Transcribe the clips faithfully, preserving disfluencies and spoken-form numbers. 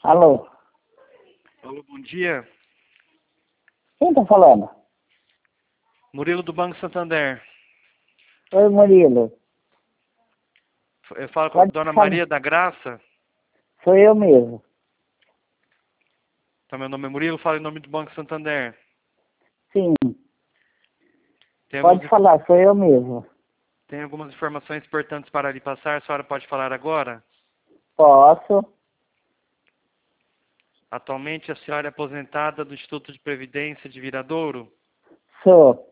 Alô? Alô, bom dia. Quem tá falando? Murilo do Banco Santander. Oi, Murilo. Eu falo com a Pode Dona falar. Maria da Graça. Sou eu mesmo. Então, meu nome é Murilo, falo em nome do Banco Santander. Sim, Tem pode algumas, falar, sou eu mesmo. tem algumas informações importantes para lhe passar. A senhora pode falar agora? Posso? Atualmente, a senhora é aposentada do Instituto de Previdência de Viradouro? Sou.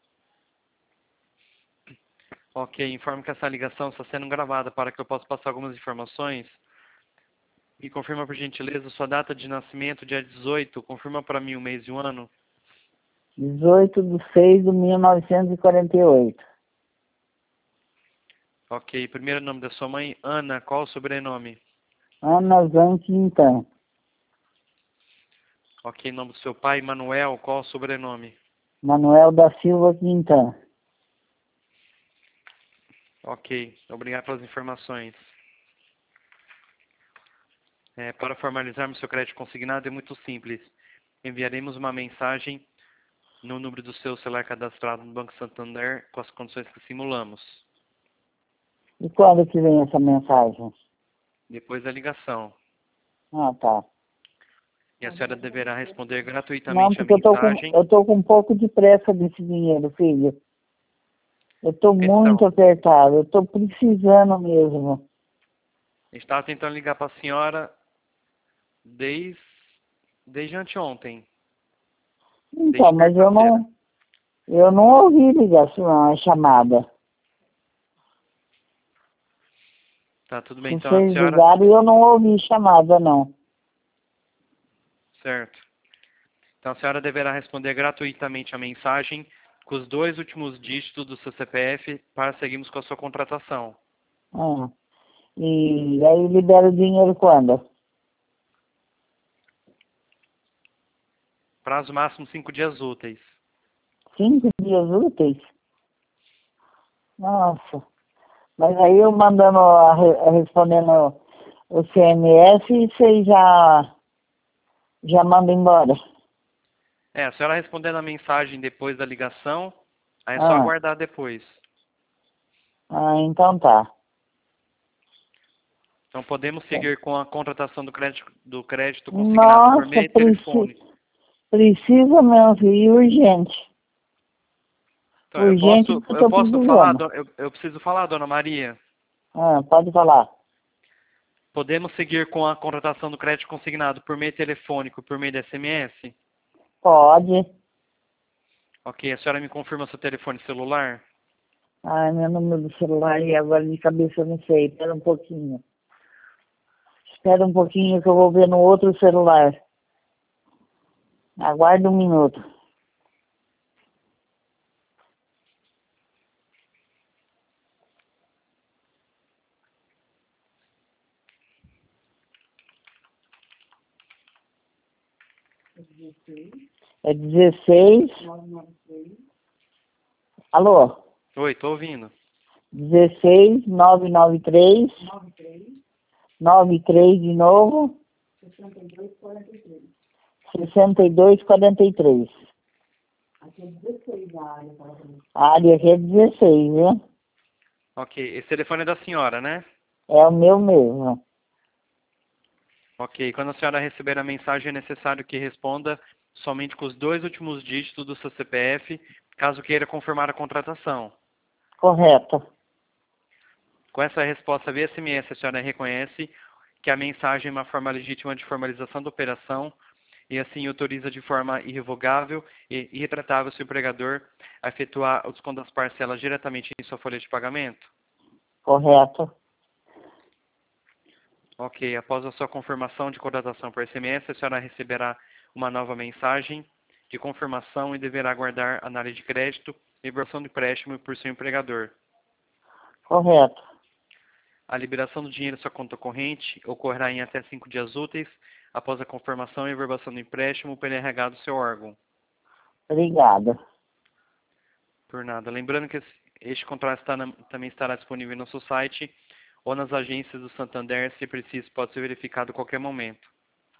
Ok, informo que essa ligação está sendo gravada para que eu possa passar algumas informações. Me confirma, por gentileza, sua data de nascimento, dia dezoito. Confirma para mim o mês e o ano. dezoito de seis de mil novecentos e quarenta e oito. Ok, primeiro nome da sua mãe, Ana. Qual o sobrenome? Ana Zan Quintan. Ok, nome do seu pai, Manuel. Qual o sobrenome? Manuel da Silva Quintan. Ok, obrigado pelas informações. É, para formalizarmos seu crédito consignado é muito simples. Enviaremos uma mensagem no número do seu celular cadastrado no Banco Santander com as condições que simulamos. E quando que vem essa mensagem? Depois da ligação. Ah, tá. E a senhora deverá responder Não, gratuitamente a porque eu tô com, mensagem. eu tô com um pouco de pressa desse dinheiro, filho. Eu tô muito Então, apertado, eu tô precisando mesmo. estava tentando ligar para a senhora desde, desde anteontem. Então, Desde mas eu terça-feira. não, eu não ouvi ligação, a chamada. Tá, tudo bem. Então a Vocês senhora... ligaram e eu não ouvi chamada, não. Certo. Então a senhora deverá responder gratuitamente a mensagem com os dois últimos dígitos do seu C P F para seguirmos com a sua contratação. Ah, e aí libera o dinheiro quando? Prazo máximo cinco dias úteis. Cinco dias úteis? Nossa. Mas aí eu mandando, a, re- a respondendo o C M S, vocês já, já mandam embora. É, a senhora respondendo a mensagem depois da ligação, aí é só Ah, aguardar depois. ah, então tá. Então podemos seguir com a contratação do crédito, do crédito consignado por Nossa, meio de preci, telefone. precisa mesmo, e urgente. Então eu Urgente posso, que eu eu tô posso falar, precisando. do- eu, eu preciso falar, dona Maria. Ah, pode falar. Podemos seguir com a contratação do crédito consignado por meio telefônico, por meio de S M S? Pode. Ok, a senhora me confirma seu telefone celular? Ai, meu número do celular e agora de cabeça eu não sei. Espera um pouquinho. Espera um pouquinho que eu vou ver no outro celular. Aguarda um minuto. É dezesseis. Alô? Oi, tô ouvindo. dezesseis, nove nove três. nove três de novo. sessenta e dois quarenta e três. A área aqui é dezesseis, né? Ok, esse telefone é da senhora, né? É o meu mesmo. Ok, quando a senhora receber a mensagem é necessário que responda somente com os dois últimos dígitos do seu C P F, caso queira confirmar a contratação. Correto. Com essa resposta via S M S, a senhora reconhece que a mensagem é uma forma legítima de formalização da operação e assim autoriza de forma irrevogável e irretratável seu empregador a efetuar o desconto das parcelas diretamente em sua folha de pagamento? Correto. Ok, após a sua confirmação de contratação por S M S, a senhora receberá uma nova mensagem de confirmação e deverá aguardar análise de crédito e liberação do empréstimo por seu empregador. Correto. A liberação do dinheiro em sua conta corrente ocorrerá em até cinco dias úteis após a confirmação e verbação do empréstimo pelo R H do seu órgão. Obrigada. Por nada. Lembrando que esse- este contrato está na- também estará disponível no seu site ou nas agências do Santander, se preciso, pode ser verificado a qualquer momento.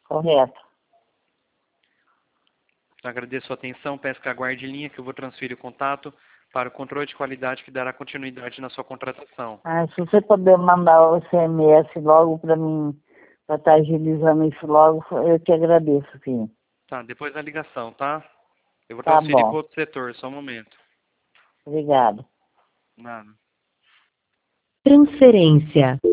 Correto. Agradeço a sua atenção, peço que aguarde em linha que eu vou transferir o contato para o controle de qualidade que dará continuidade na sua contratação. Ah, se você puder mandar o C M S logo para mim, para estar agilizando isso logo, eu te agradeço, filho. Tá, depois da ligação, tá? Eu vou Tá transferir para bom. outro setor, só um momento. Obrigado. Nada. Transferência.